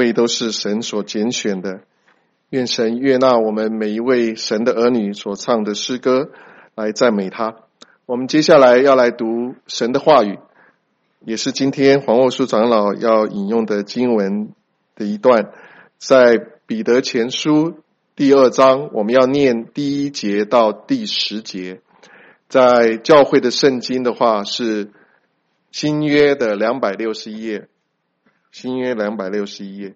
位都是神所拣选的。愿神悦纳我们每一位神的儿女所唱的诗歌，来赞美他。我们接下来要来读神的话语，也是今天黄沃书长老要引用的经文的一段，在彼得前书第2章，我们要念第1节到第10节。在教会的圣经的话是新约的261页，新约261页。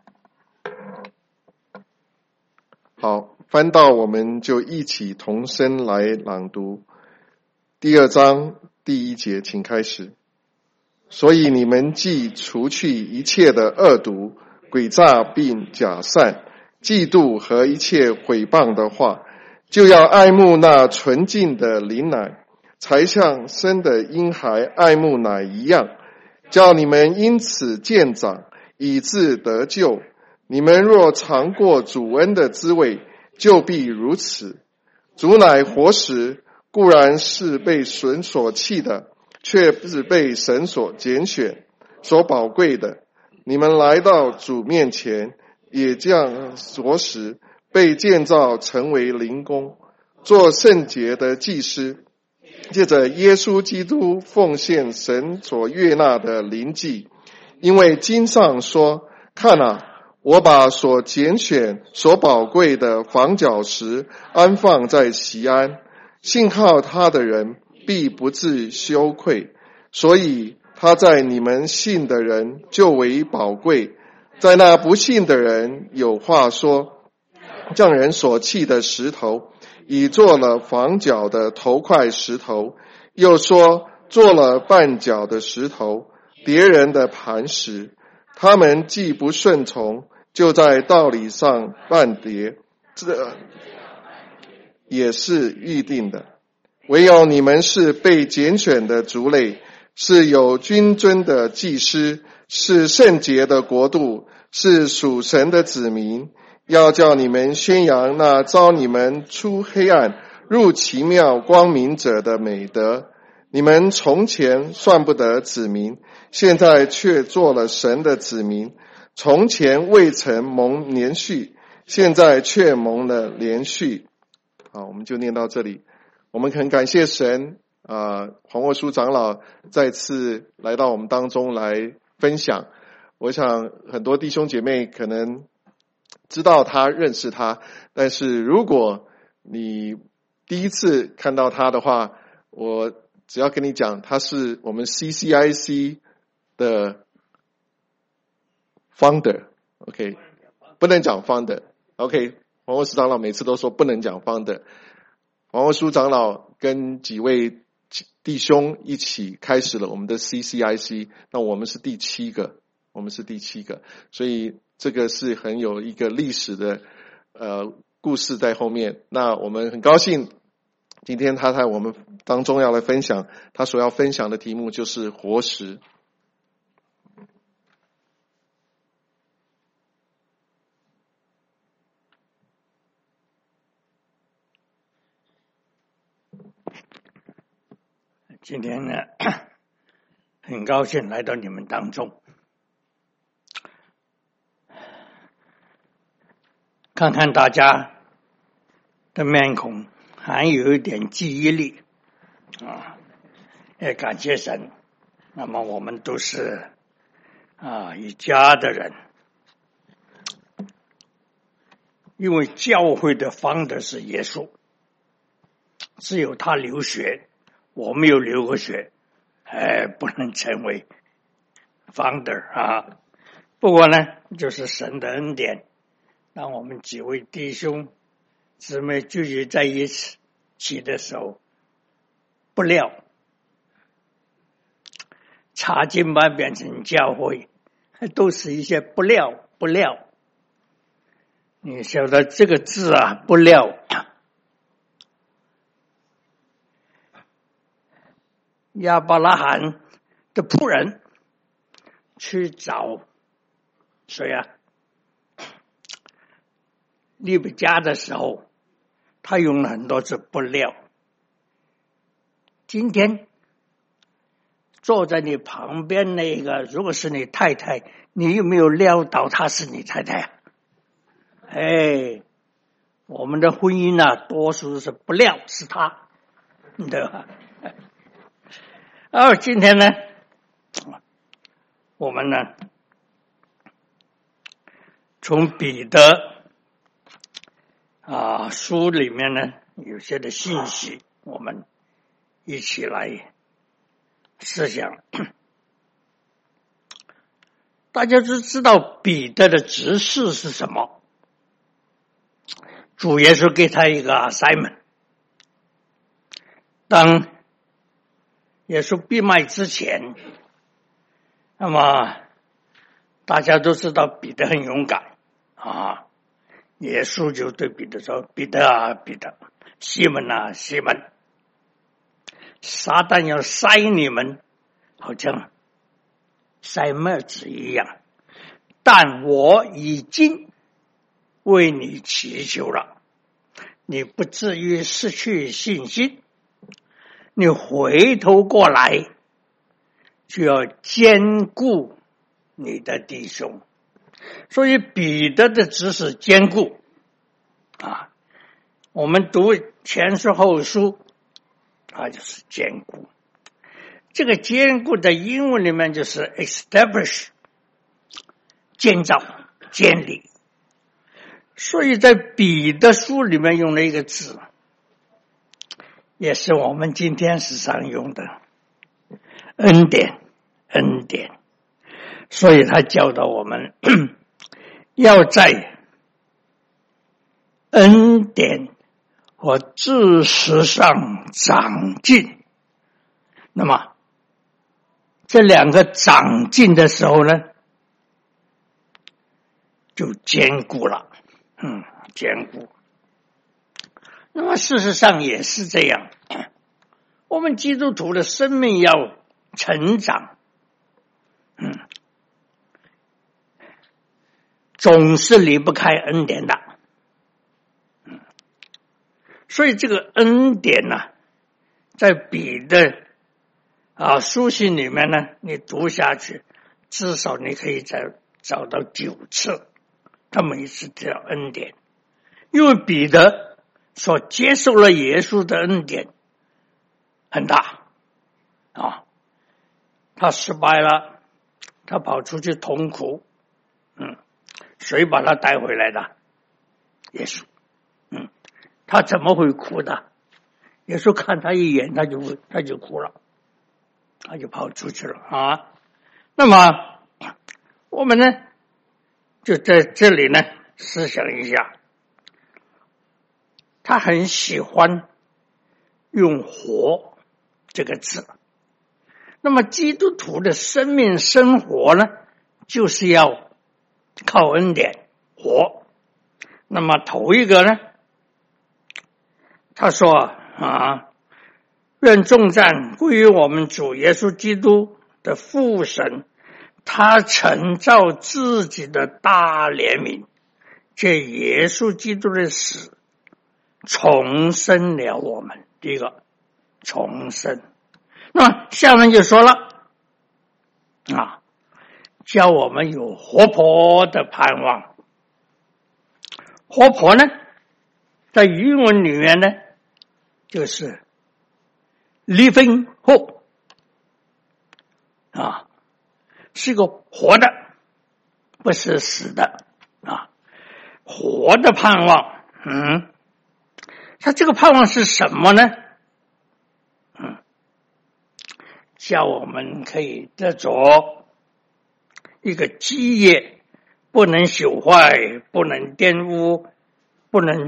好，翻到我们就一起同声来朗读。第2章第1节，请开始。所以你们既除去一切的恶毒、诡诈并假善、嫉妒和一切毁谤的话，就要爱慕那纯净的灵奶，才像生的婴孩爱慕奶一样，叫你们因此渐长，以致得救。你们若尝过主恩的滋味，就必如此。主乃活石，固然是被神所弃的，却是被神所拣选、所宝贵的。你们来到主面前，也这样着实被建造成为灵宫，做圣洁的祭司，借着耶稣基督奉献神所悦纳的灵祭。因为经上说，看啊，我把所拣选、所宝贵的房角石安放在锡安，信靠他的人必不致羞愧。所以他在你们信的人就为宝贵，在那不信的人有话说，匠人所弃的石头，已做了房角的头块石头，又说做了绊脚的石头，别人的磐石。他们既不顺从，就在道理上绊跌，这也是预定的。唯有你们是被拣选的族类，是有君尊的祭司，是圣洁的国度，是属神的子民，要叫你们宣扬那召你们出黑暗入奇妙光明者的美德。你们从前算不得子民，现在却做了神的子民；从前未曾蒙连续，现在却蒙了连续。好，我们就念到这里。我们很感谢神，黄沃书长老再次来到我们当中来分享。我想很多弟兄姐妹可能知道他、认识他，但是如果你第一次看到他的话，我只要跟你讲，他是我们 CCIC 的 founder，OK， 不能讲 founder，OK， 黄沃书长老每次都说不能讲 founder。黄沃书长老跟几位弟兄一起开始了我们的 CCIC， 那我们是第7个，所以这个是很有一个历史的故事在后面。那我们很高兴今天他在我们当中要来分享，他所要分享的题目就是活石。 今天呢，很高兴来到你们当中，看看大家的面孔还有一点记忆力也感谢神。那么我们都是一家的人，因为教会的founder是耶稣，只有他流血，我没有流过血，不能成为 founder 不过呢，就是神的恩典，让我们几位弟兄姊妹聚集在一起的时候，不料查经班变成教会，都是一些不料。你晓得这个字不料。亚伯拉罕的仆人去找谁利百加的时候，他用了很多字不料。今天坐在你旁边那个，如果是你太太，你有没有料到她是你太太啊？我们的婚姻啊，多数是不料是她，对吧？今天呢，我们呢，从彼得书里面呢，有些的信息，我们一起来思想。大家都知道彼得的职事是什么？主耶稣给他一个 assignment。当耶稣闭麦之前，那么大家都知道彼得很勇敢啊。耶稣就对彼得说：“彼得啊，彼得，西门啊，西门，撒旦要塞你们，好像塞麦子一样，但我已经为你祈求了，你不至于失去信心，你回头过来就要兼顾你的弟兄。”所以彼得的职是兼顾啊，我们读前书后书就是兼顾。这个兼顾的英文里面就是 establish， 建造建立。所以在彼得书里面用了一个字，也是我们今天时常用的恩典，恩典。所以他教导我们要在恩典和知识上长进。那么这两个长进的时候呢，就兼顾了，兼顾。那么事实上也是这样，我们基督徒的生命要成长，总是离不开恩典的。所以这个恩典呢，在彼得书信里面呢，你读下去，至少你可以找到9次，他每一次都要恩典。因为彼得所接受了耶稣的恩典很大他失败了，他跑出去痛苦，谁把他带回来的？耶稣。他怎么会哭的？耶稣看他一眼，他就哭了，他就跑出去了那么我们呢，就在这里呢思想一下，他很喜欢用活这个字。那么基督徒的生命生活呢，就是要靠恩典活。那么头一个呢，他说愿众赞归于我们主耶稣基督的父神，他曾照自己的大怜悯，借耶稣基督的死重生了我们。第一个重生。那么下面就说了叫我们有活泼的盼望。活泼呢，在英文里面呢，就是 living hope 是个活的，不是死的活的盼望。他这个盼望是什么呢？叫我们可以得着一个基业，不能朽坏，不能玷污，不能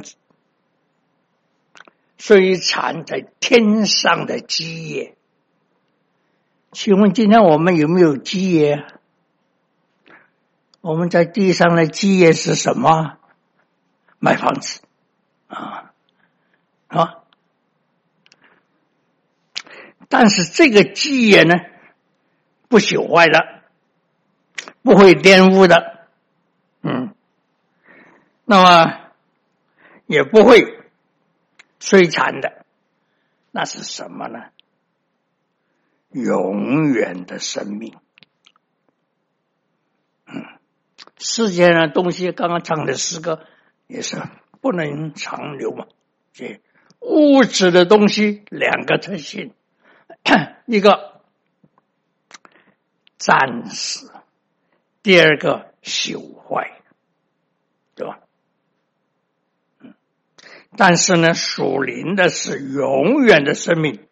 摧残，在天上的基业。请问今天我们有没有基业？我们在地上的基业是什么？买房子但是这个基业呢，不朽坏的，不会玷污的，那么也不会摧残的，那是什么呢？ 永远的生命。世界上的东西，刚刚唱的诗歌也是不能长留嘛。这物质的东西两个特性，一个暂时，第二个朽坏，对吧？但是呢，属灵的是永远的生命，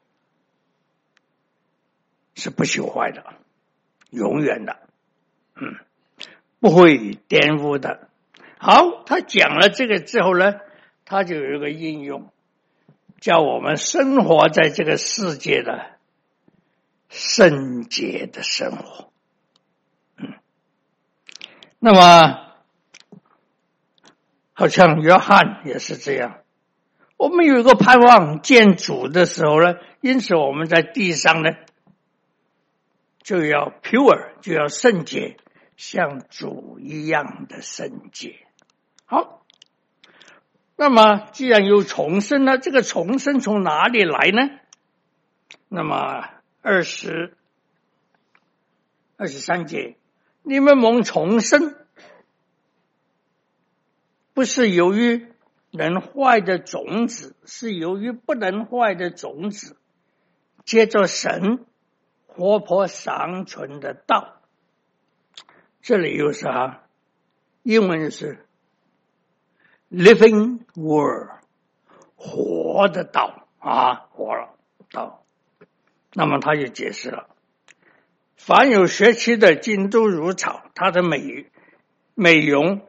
是不朽坏的，永远的，不会颠覆的。好，他讲了这个之后呢，他就有一个应用，叫我们生活在这个世界的圣洁的生活。那么好像约翰也是这样，我们有一个盼望见主的时候呢，因此我们在地上呢就要 pure， 就要圣洁，像主一样的圣洁。好，那么既然有重生呢，这个重生从哪里来呢？那么23节，你们蒙重生，不是由于能坏的种子，是由于不能坏的种子，接着神活泼长存的道。这里有啥？英文是 living word， 活的道啊，活了道。那么他就解释了，凡有血气的尽都如草，它的美容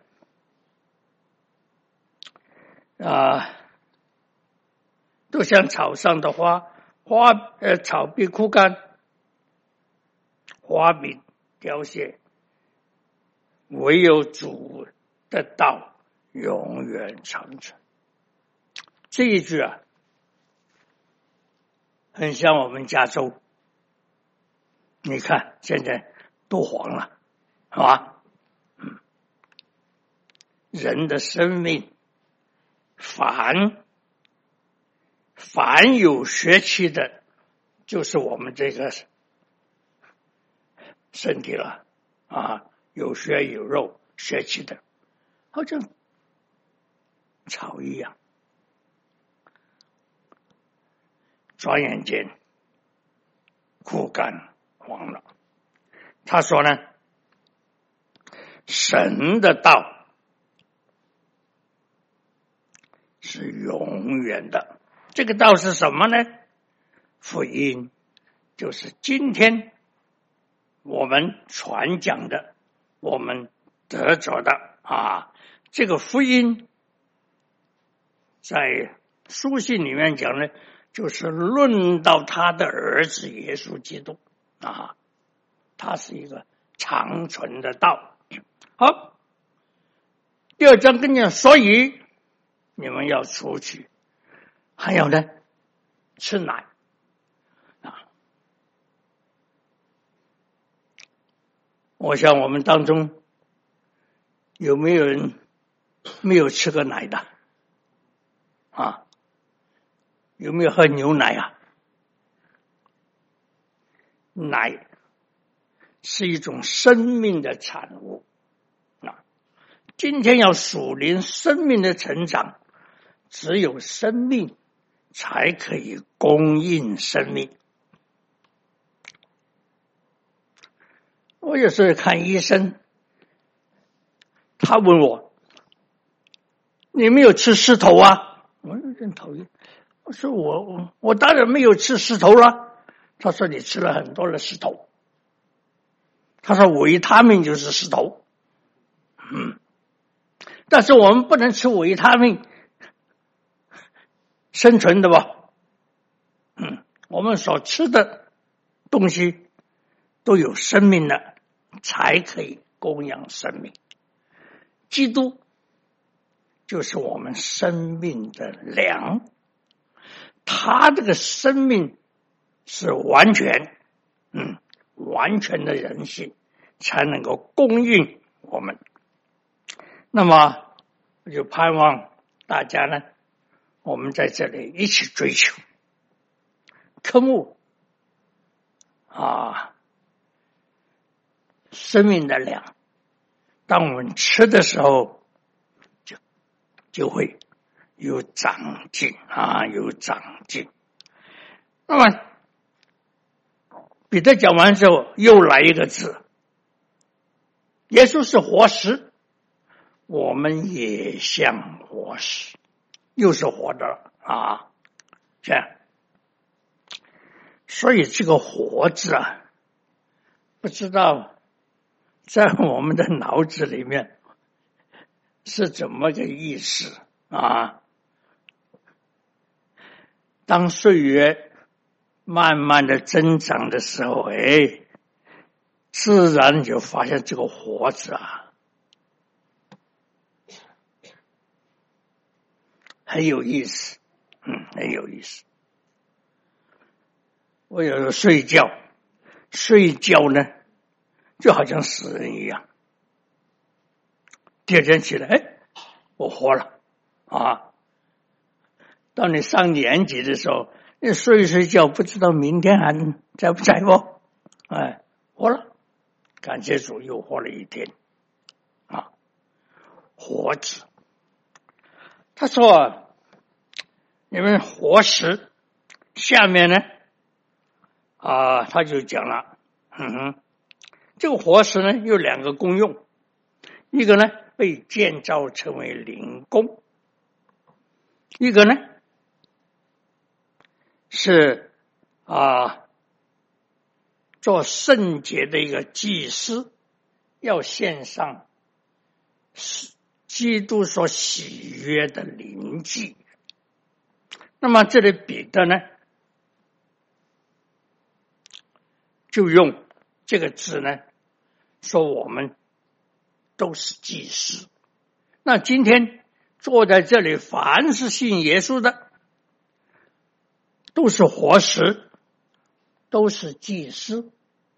都像草上的花，草必枯干，花必凋谢，唯有主的道永远长存。这一句啊，很像我们加州，你看现在都黄了，是吧？人的生命，凡有血气的，就是我们这个身体了啊，有血有肉，血气的，好像草一样，转眼间枯干黄了。他说呢，神的道是永远的。这个道是什么呢？福音，就是今天我们传讲的，我们得着的啊。这个福音在书信里面讲呢，就是论到他的儿子耶稣基督啊，他是一个长存的道。好，第二章跟你讲，所以你们要出去，还有呢，吃奶啊。我想我们当中有没有人没有吃过奶的啊？有没有喝牛奶啊？奶是一种生命的产物啊！今天要属灵生命的成长，只有生命才可以供应生命。我有时候看医生，他问我：“你没有吃石头啊？”我有点讨厌，我说我当然没有吃石头了。他说你吃了很多的石头。他说维他命就是石头，但是我们不能吃维他命生存的吧？我们所吃的东西都有生命的，才可以供养生命。基督就是我们生命的粮，他这个生命是完全的人性，才能够供应我们。那么我就盼望大家呢，我们在这里一起追求科目生命的粮。当我们吃的时候，就会有长进有长进。那么彼得讲完之后，又来一个字，耶稣是活石，我们也像活石，又是活的了这样。所以这个活字不知道在我们的脑子里面是怎么个意思当岁月慢慢的增长的时候，自然就发现这个活字很有意思，很有意思。我有时候睡觉呢，就好像死人一样。第二天起来，我活了当你上年级的时候，你睡一睡觉，不知道明天还在不在不？活了，感谢主，又活了一天活着。他说你们活石，下面呢他就讲了这个活石呢有两个功用，一个呢被建造成为灵宫，一个呢是做圣洁的一个祭司，要献上基督所喜悦的灵祭。那么这里彼得呢就用这个字呢说我们都是祭司。那今天坐在这里凡是信耶稣的都是活石，都是祭司。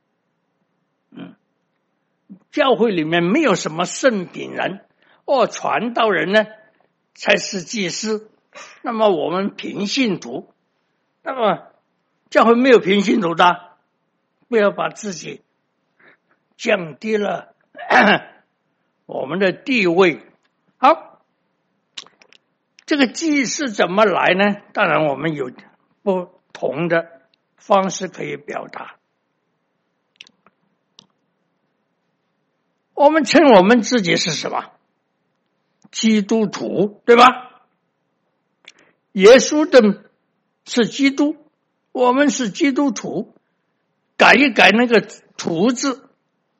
教会里面没有什么圣品人传道人呢才是祭司。那么我们平信徒，那么教会没有平信徒的，不要把自己降低了我们的地位。好，这个祭司怎么来呢？当然我们有不同的方式可以表达。我们称我们自己是什么？基督徒，对吧？耶稣的是基督，我们是基督徒，改一改那个徒字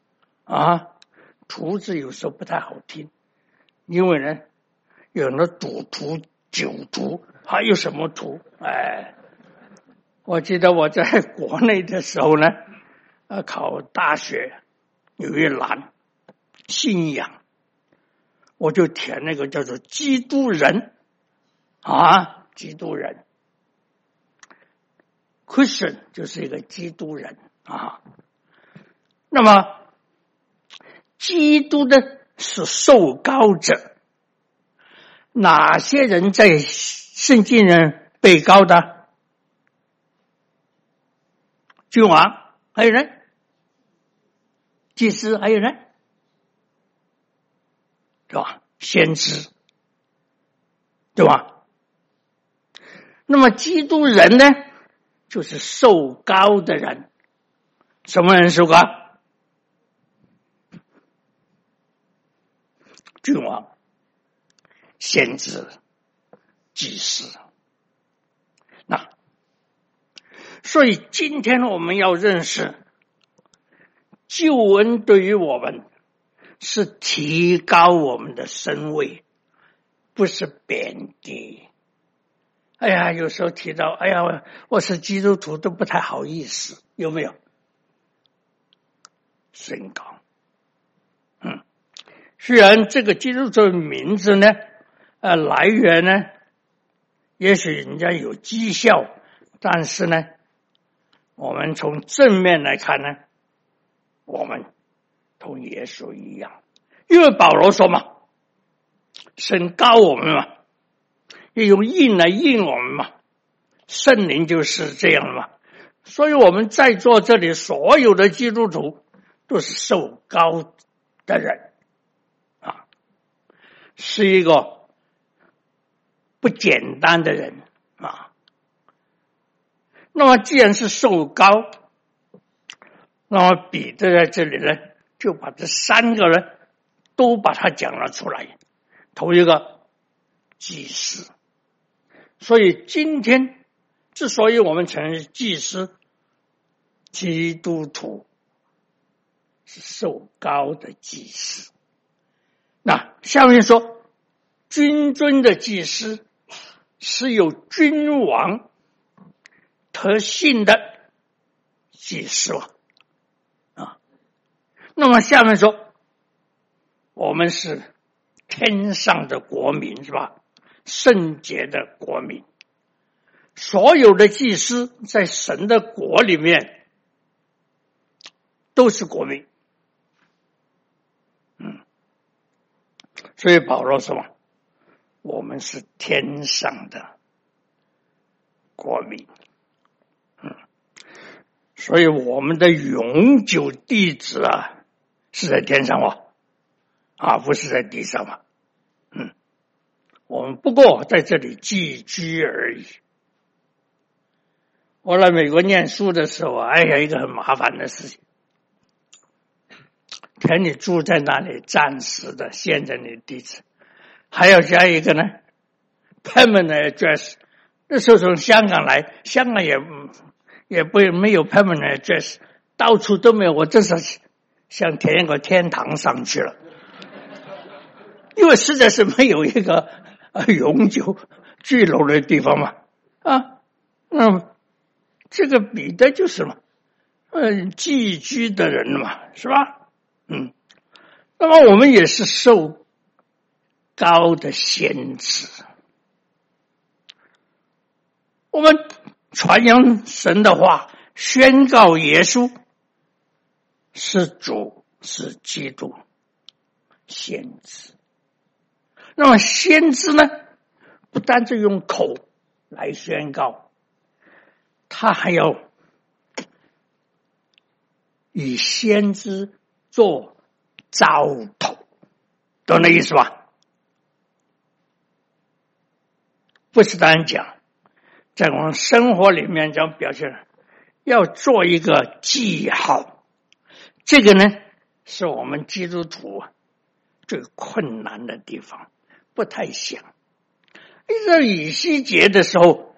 徒字有时候不太好听，因为呢有很多赌徒、酒徒，还有什么徒我记得我在国内的时候呢考大学有一栏信仰，我就填那个叫做基督人基督人 Christian 就是一个基督人那么基督的是受膏者，哪些人在圣经人被膏的？君王，还有人祭司，还有人对吧？先知，对吧？那么基督人呢就是受膏的人。什么人受膏？君王、先知、祭司。那所以今天我们要认识救恩对于我们是提高我们的身位，不是贬低。有时候提到我是基督徒都不太好意思，有没有？升高。虽然这个基督徒的名字呢来源呢也许人家有讥笑，但是呢我们从正面来看呢，我们同耶稣一样。因为保罗说嘛，神膏我们嘛，也用印来印我们嘛，圣灵就是这样嘛。 所以我们在座这里所有的基督徒都是受膏的人啊，是一个不简单的人啊。那么既然是受膏，那么彼得在这里呢，就把这三个人都把它讲了出来。头一个祭司，所以今天之所以我们承认祭司，基督徒是受膏的祭司。那下面说君尊的祭司是有君王特信的祭司了啊。那么下面说我们是天上的国民，是吧？圣洁的国民。所有的祭司在神的国里面都是国民。所以保罗说我们是天上的国民。所以我们的永久地址啊是在天上不是在地上嘛。我们不过在这里寄居而已。我来美国念书的时候有一个很麻烦的事情，给你住在那里暂时的现在你的地址，还要加一个呢 permanent address。 那时候从香港来，香港也没有 permanent address， 到处都没有，我真是想填一个天堂上去了，因为实在是没有一个永久居留的地方嘛。这个彼得就是嘛，寄居的人嘛，是吧？那么我们也是受膏的先知，我们传扬神的话，宣告耶稣是主，是基督，先知。那么先知呢，不单是用口来宣告，他还要以先知做兆头，懂那意思吧？不是单讲，在我们生活里面讲表现，要做一个记号。这个呢，是我们基督徒最困难的地方，不太想。一直到以西结的时候，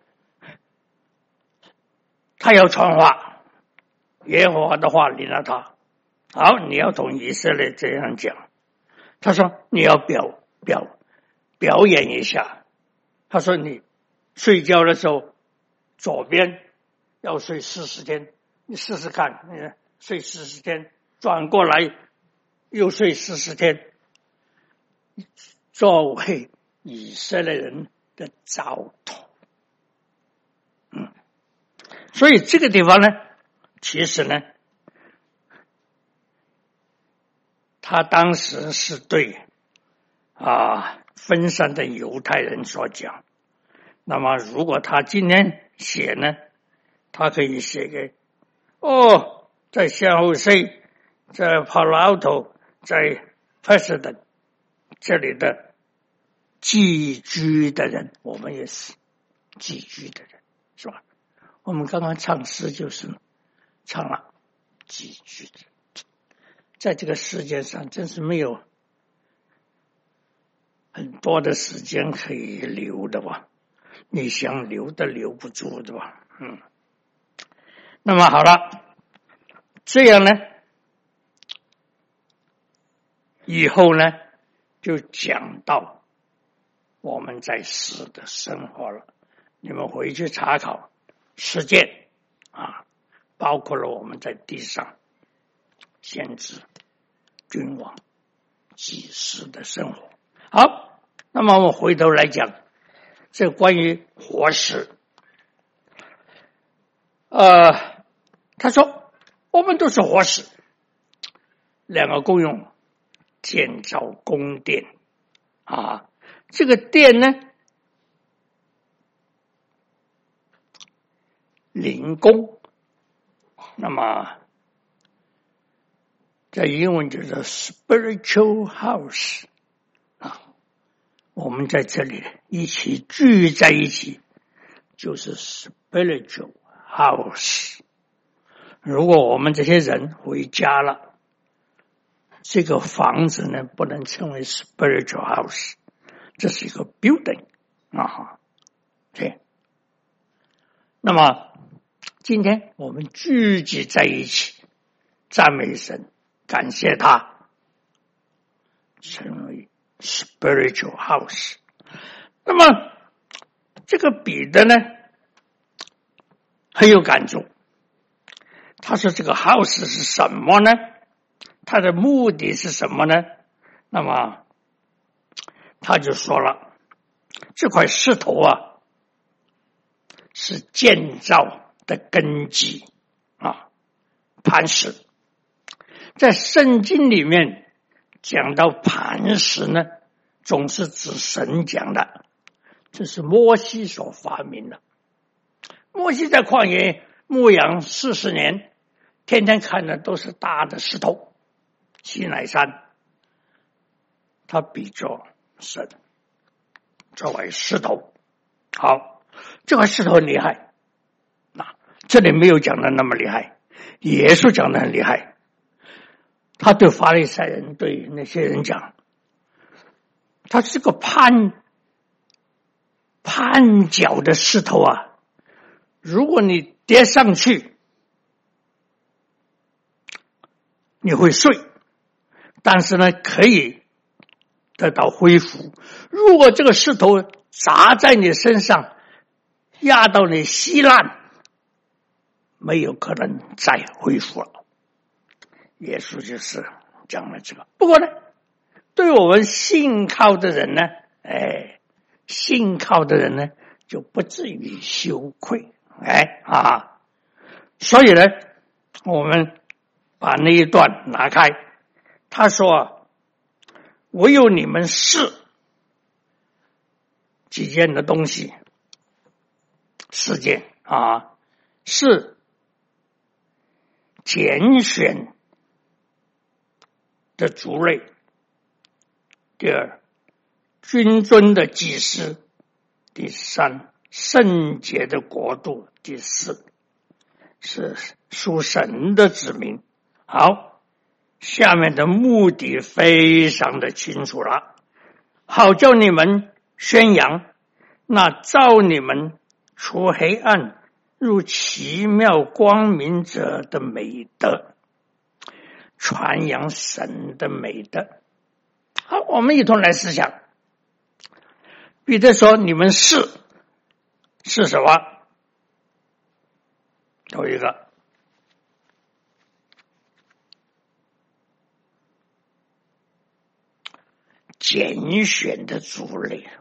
他要传话，耶和华的话领了他。好，你要同以色列这样讲。他说你要表演一下。他说你睡觉的时候，左边要睡40天，你试试看，你睡40天，转过来又睡40天，作为以色列人的兆头。所以这个地方呢，其实呢，他当时是对分散的犹太人所讲。那么如果他今天写呢，他可以写给在San Jose，在 Palo Alto，在 Pasadena 这里的寄居的人，我们也是寄居的人，是吧？我们刚刚唱诗就是唱了寄居的人。在这个世界上真是没有很多的时间可以留的吧，你想留都留不住的吧。那么好了，这样呢，以后呢就讲到我们在世的生活了。你们回去查考实践包括了我们在地上先知、君王、祭司的生活。好，那么我回头来讲这关于活石。他说我们都是活石，两个功用，建造宫殿这个殿呢，灵宫那么在英文就是 spiritual house 啊，我们在这里一起聚在一起，就是 spiritual house。如果我们这些人回家了，这个房子呢不能称为 spiritual house， 这是一个 building 啊。对，那么今天我们聚集在一起，赞美神，感谢他，成为 spiritual house。那么这个彼得呢很有感触，他说这个 house 是什么呢？他的目的是什么呢？那么他就说了，这块石头啊是建造的根基啊，磐石。在圣经里面讲到磐石呢，总是指神讲的，这是摩西所发明的。摩西在旷野牧羊40年，天天看的都是大的石头，西乃山，他比作神，作为石头。好，这块石头很厉害，这里没有讲的那么厉害，耶稣讲的很厉害。他对法利赛人，对那些人讲，他是个绊脚的石头啊，如果你跌上去，你会碎，但是呢可以得到恢复。如果这个石头砸在你身上，压到你稀烂，没有可能再恢复了。耶稣就是讲了这个。不过呢，对我们信靠的人呢，信靠的人呢就不至于羞愧，所以呢，我们把那一段拿开，他说唯有你们是几件的东西，4件啊，是拣选的族类，第2君尊的祭司，第3圣洁的国度，第4是属神的子民。好，下面的目的非常的清楚了，好叫你们宣扬那召你们出黑暗入奇妙光明者的美德，传扬神的美德。好，我们一同来思想。彼得说你们是什么？有一个拣选的族类。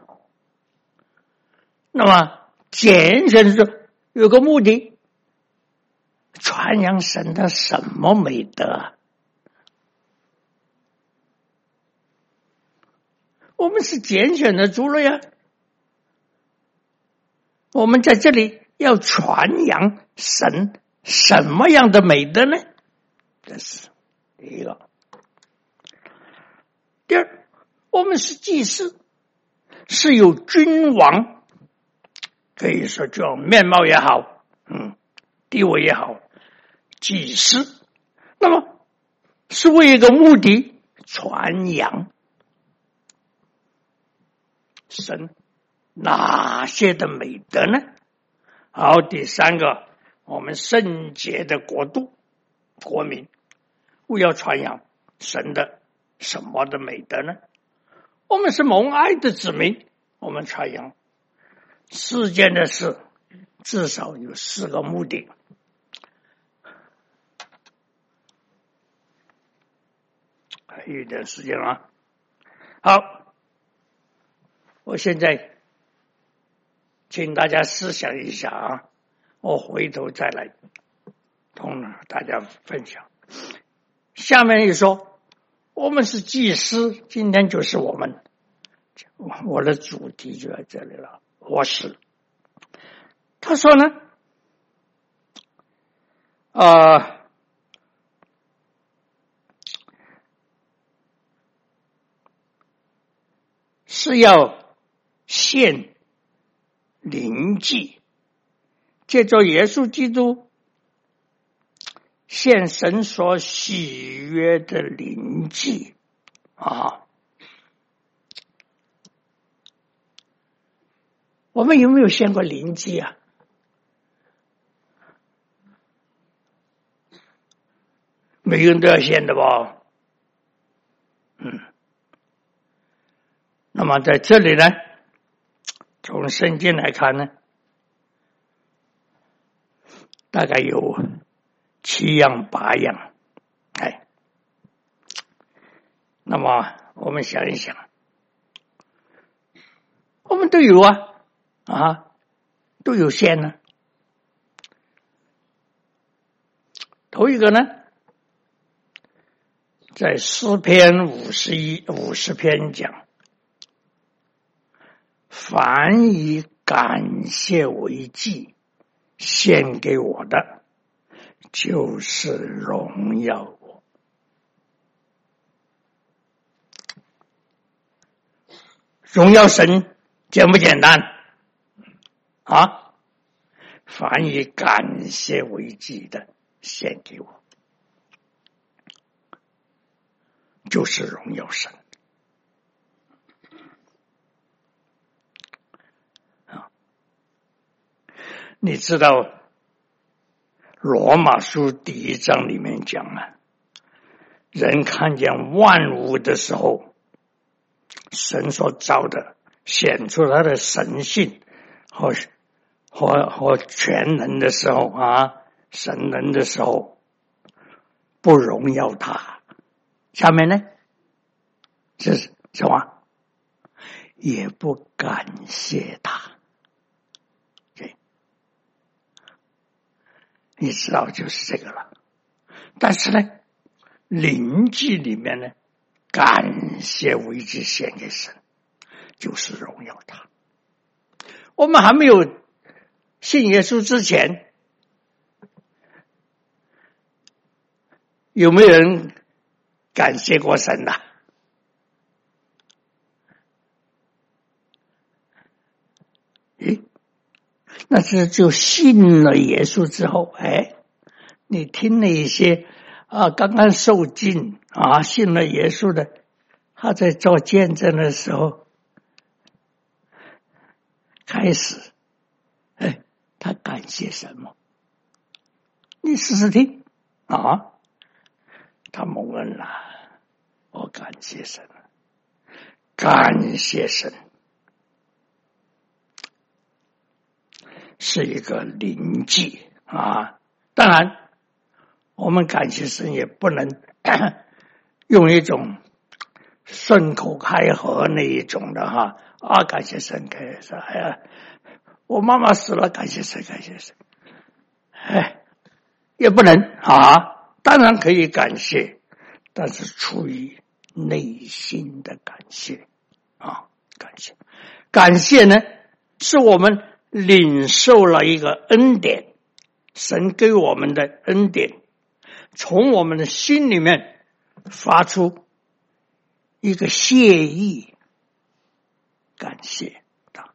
那么拣选是有个目的，传扬神的什么美德？我们是拣选的族类啊，我们在这里要传扬神什么样的美德呢？这是第一个。第2，我们是祭司，是有君王，可以说就面貌也好，地位也好，祭司，那么是为一个目的，传扬神哪些的美德呢？好，第3个，我们圣洁的国度，国民，为要传扬神的什么的美德呢？我们是蒙爱的子民，我们传扬世间的事，至少有4个目的。还有一点时间了，好，我现在请大家思想一下啊，我回头再来同大家分享。下面一说，我们是祭司，今天就是我的主题就在这里了。我是，他说呢， 是要献灵祭，借着耶稣基督献神所喜悦的灵祭啊。我们有没有献过灵祭啊？每个人都要献的吧？那么在这里呢，从圣经来看呢，大概有7样8样。那么我们想一想，我们都有都有献呢。头一个呢，在诗篇50篇讲，凡以感谢为祭献给我的，就是荣耀我。荣耀神简不简单啊？凡以感谢为祭的献给我，就是荣耀神。你知道罗马书第1章里面讲人看见万物的时候，神所造的显出他的神性和全能的时候神能的时候，不荣耀他。下面呢是什么？也不感谢他。你知道就是这个了。但是呢，灵祭里面呢，感谢为祭献给神，就是荣耀他。我们还没有信耶稣之前，有没有人感谢过神的？那是就信了耶稣之后，你听了一些刚刚受浸信了耶稣的，他在做见证的时候，开始，他感谢什么？你试试听他蒙恩了，我感谢神，感谢神。是一个灵祭当然我们感谢神也不能用一种顺口开河那一种的感谢神，感谢神，我妈妈死了，感谢神，感谢神，也不能当然可以感谢，但是出于内心的感谢感谢呢，是我们领受了一个恩典，神给我们的恩典，从我们的心里面发出一个谢意，感谢他。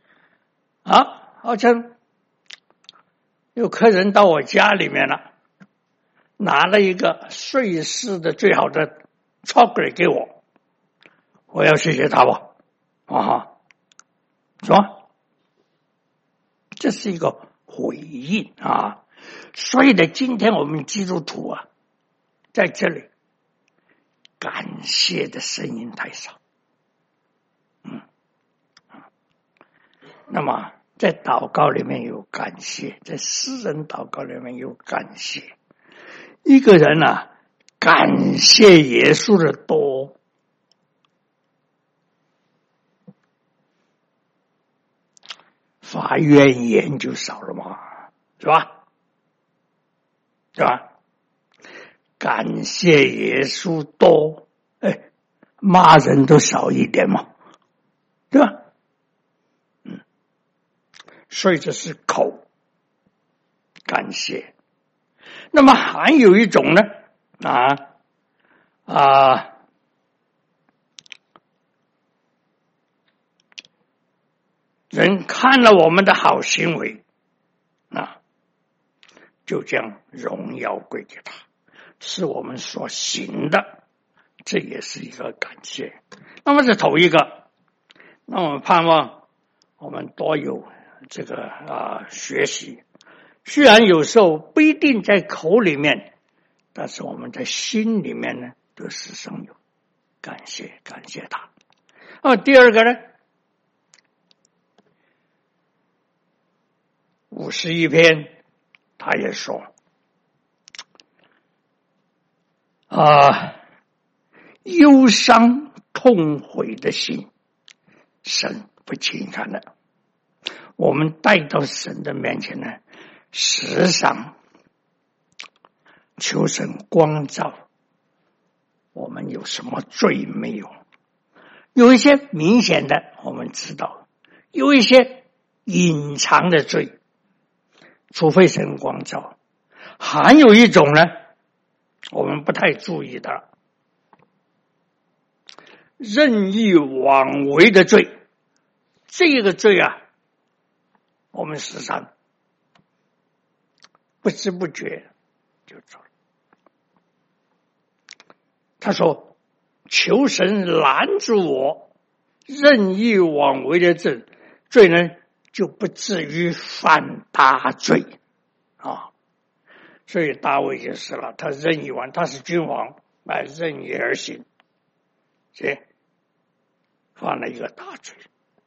好像有客人到我家里面了，拿了一个瑞士的最好的 chocolate 给我，我要谢谢他吧是吧？这是一个回应所以呢，今天我们基督徒在这里感谢的声音太少。那么在祷告里面有感谢，在私人祷告里面有感谢。一个人感谢耶稣的多，发怨言就少了嘛，是吧？感谢耶稣多，骂人都少一点嘛，对吧？所以这是口感谢。 那么还有一种呢，人看了我们的好行为，就将荣耀归给他，是我们所行的，这也是一个感谢。那么这头一个，那我们盼望我们多有这个学习，虽然有时候不一定在口里面，但是我们在心里面呢都时常有感谢他。第二个呢，51篇他也说忧伤痛悔的心，神不轻看的。我们带到神的面前呢，时常求神光照我们有什么罪没有。有一些明显的我们知道，有一些隐藏的罪，除非神光照。还有一种呢，我们不太注意的，任意妄为的罪。这个罪我们时常不知不觉就做了。他说求神拦住我任意妄为的罪呢，就不至于犯大罪所以大卫就是了，他任意妄，他是君王，任意而行，这犯了一个大罪。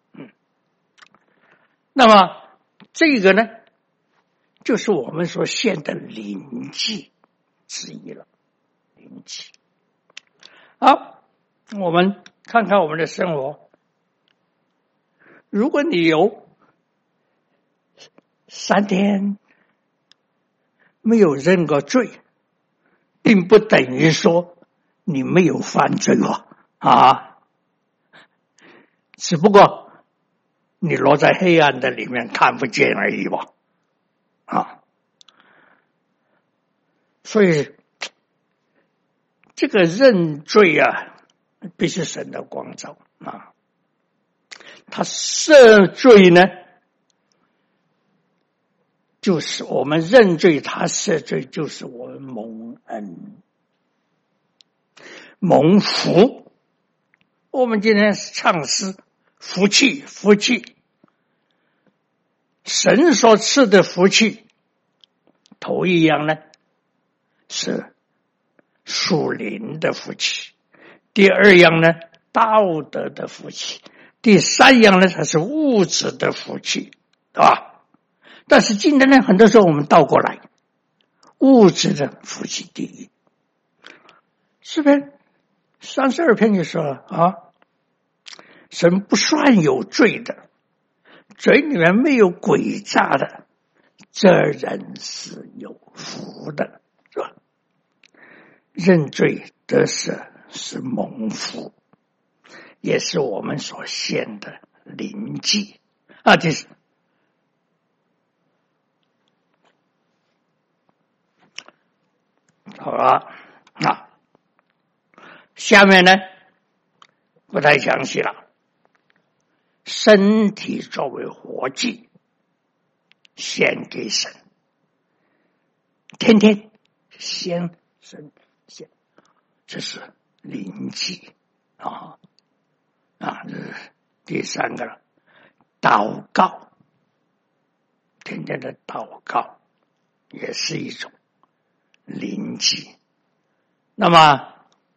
那么这个呢，就是我们所献的灵祭之一了。灵祭。好，我们看看我们的生活。如果你有3天没有认过罪，并不等于说你没有犯罪只不过你落在黑暗的里面看不见而已所以这个认罪必须神的光照他赦罪呢，就是我们认罪，他赦罪，就是我们蒙恩蒙福。我们今天唱诗，福气，神所赐的福气，头一样呢是属灵的福气，第二样呢道德的福气，第三样呢它是物质的福气，对吧？但是今天呢，很多时候我们倒过来，物质的福气第一。诗篇32篇就说了神不算有罪的，嘴里面没有诡诈的，这人是有福的，是吧？认罪得赦是蒙福，也是我们所献的灵祭这是好了下面呢不太详细了。身体作为活祭献给神，天天献神献，这是灵祭这是第三个了。祷告，天天的祷告也是一种灵祭。那么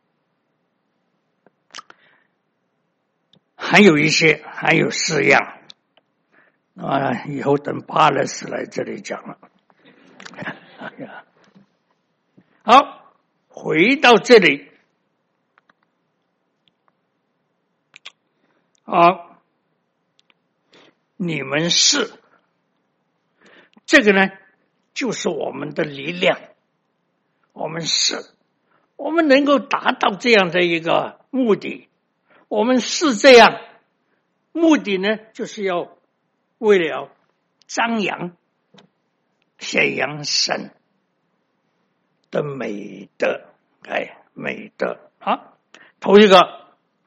还有4样以后等巴勒斯来这里讲了。好，回到这里你们是这个呢，就是我们的力量。我们能够达到这样的一个目的，我们是这样，目的呢，就是要为了张扬、显扬神的美德，美德啊，头一个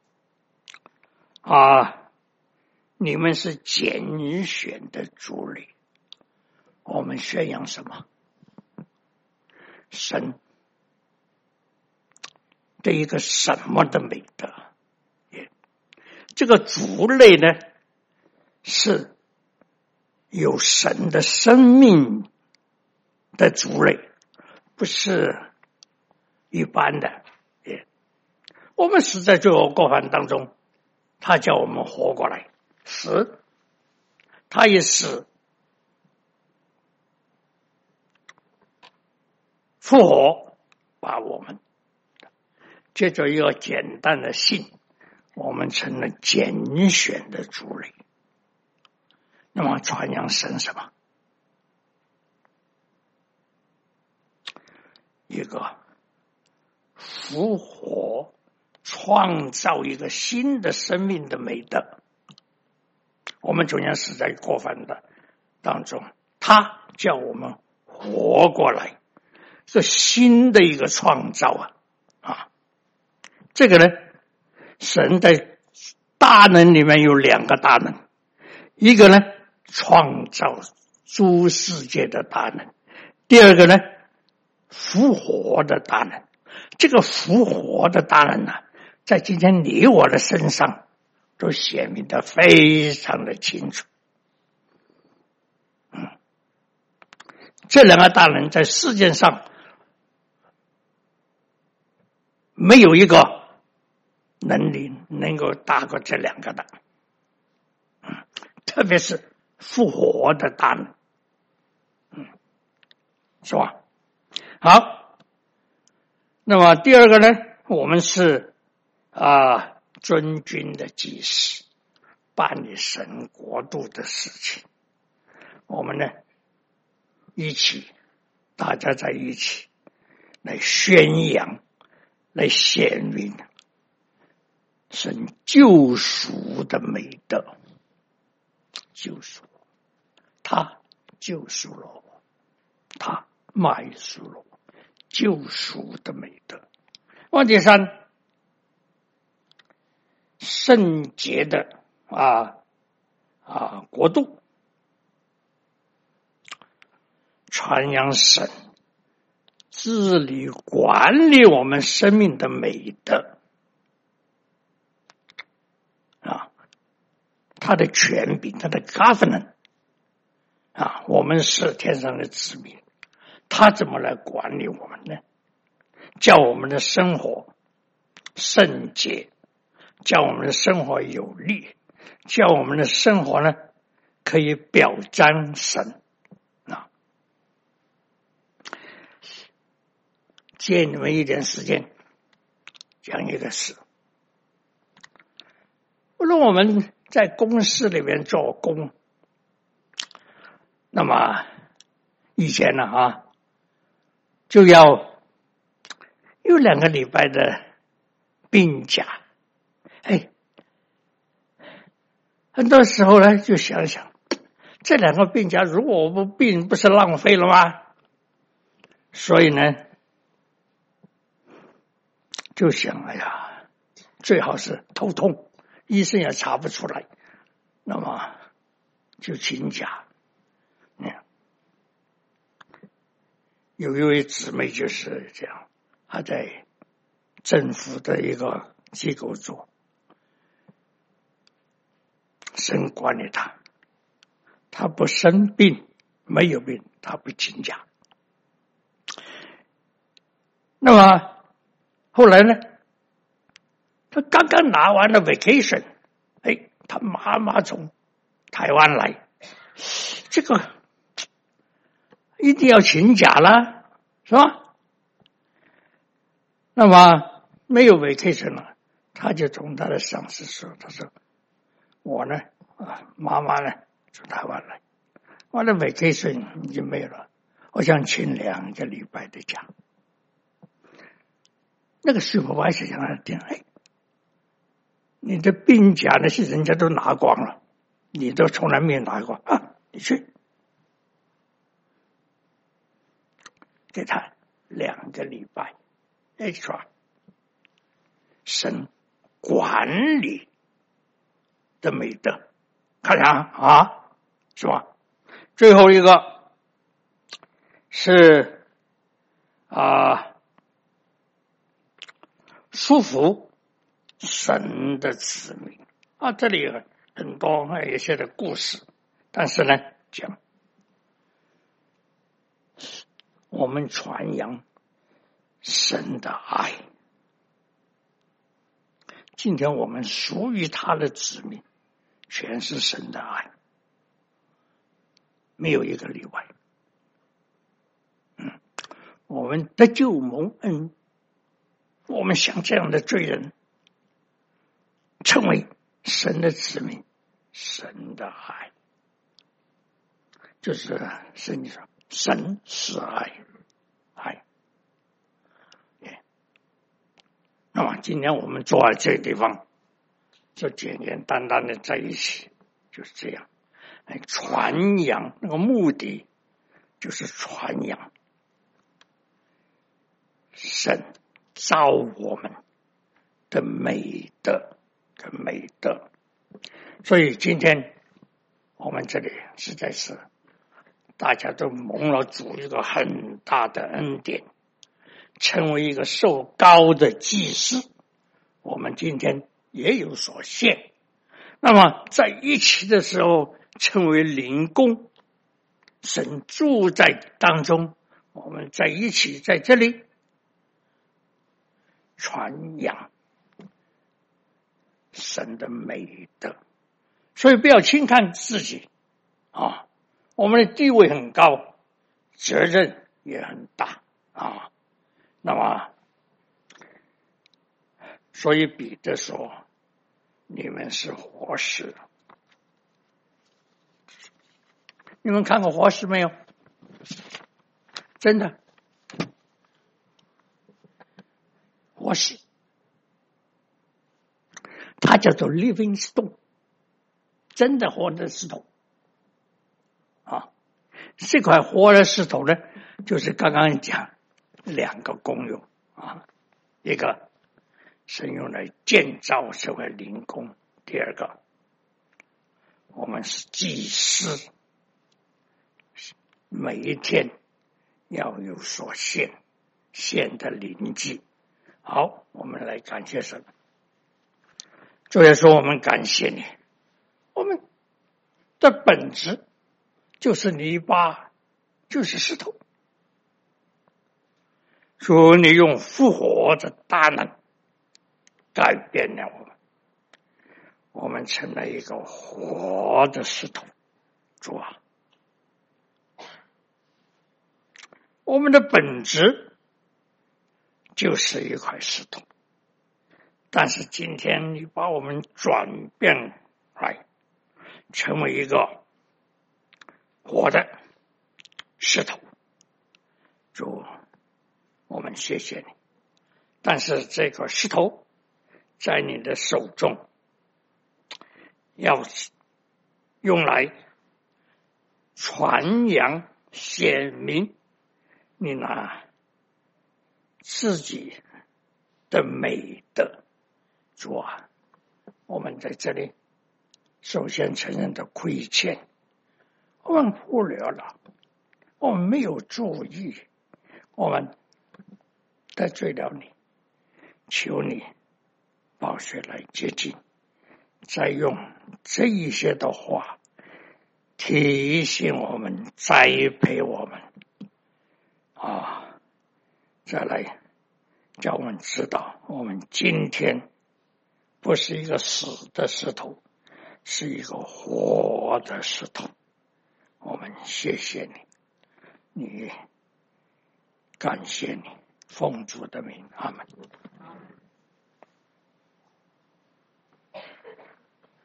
你们是拣选的族类，我们宣扬什么？神的一个什么的美德？这个族类呢，是有神的生命的族类，不是一般的。我们死在罪恶过犯当中，他叫我们活过来，死，他也死，复活，把我们借着一个简单的信，我们成了拣选的族类。那么传扬神什么？一个复活，创造一个新的生命的美德。我们总要死在过犯的当中，他叫我们活过来，是新的一个创造啊！这个呢，神在大能里面有两个大能，一个呢创造诸世界的大能，第二个呢复活的大能。这个复活的大能在今天你我的身上都显明得非常的清楚。这两个大能在世界上没有一个能力能够大过这两个的，特别是复活的大能，是吧？好，那么第二个呢，我们是尊君的祭司，办理神国度的事情。我们呢一起，大家在一起来宣扬，来显明神救赎的美德。救赎，他救赎了我，他买赎了我，救赎的美德。问题三，圣洁的国度，传扬神治理管理我们生命的美德他的权柄，他的 governance 我们是天上的子民，他怎么来管理我们呢？叫我们的生活圣洁，叫我们的生活有力，叫我们的生活呢可以表彰神借你们一点时间讲一个事。无论我们在公司里面做工，那么以前就要有2个礼拜的病假。很多时候呢就想想，这2个病假如果我不病，不是浪费了吗？所以呢就想最好是头痛，医生也查不出来，那么就请假。有一位姊妹就是这样，她在政府的一个机构做，神管理她，她不生病，没有病，她不请假。那么后来呢，他刚刚拿完了 vacation， 他妈妈从台湾来，这个一定要请假了，是吧？那么没有 vacation 了，他就从他的上司说，他说我呢妈妈呢从台湾来，我的 vacation 已经没有了，我想请2个礼拜的假。那个supervisor想他听，你的病假那些人家都拿光了，你都从来没有拿过你去给他 2个礼拜 extra， 神管理的美德，看啊，是吧？最后一个是束缚神的子民这里有很多一些的故事，但是呢，讲我们传扬神的爱。今天我们属于他的子民，全是神的爱，没有一个例外。我们得救蒙恩，我们像这样的罪人，成为神的子民，神的爱，就是圣经说，神是爱。那么今天我们坐在这个地方，就简简单单的在一起，就是这样来传扬，那个目的就是传扬神造我们的美德。所以今天我们这里实在是大家都蒙了主一个很大的恩典，成为一个受膏的祭司。我们今天也有所献，那么在一起的时候成为灵宫，神住在当中，我们在一起在这里传扬神的美德。所以不要轻看自己我们的地位很高，责任也很大那么所以彼得说，你们是活石。你们看过活石没有？真的活石，它叫做 living stone， 真的活的石头这块活的石头呢，就是刚刚讲2个功用一个是用来建造这块灵宫，第二个我们是祭司，每一天要有所献的灵祭。好，我们来感谢神。主耶稣，我们感谢你，我们的本质就是泥巴，就是石头。主，你用复活的大能改变了我们，我们成了一个活的石头。主啊，我们的本质就是一块石头，但是今天你把我们转变来成为一个活的石头。主，我们谢谢你，但是这个石头在你的手中，要用来传扬显明你拿自己的美德。主啊，我们在这里首先承认的亏欠，我们忽略了，我们没有注意，我们得罪了你，求你宝血来接近，再用这一些的话提醒我们，栽培我们再来叫我们知道，我们今天不是一个死的石头，是一个活的石头。我们谢谢你，感谢你，奉主的名，阿们。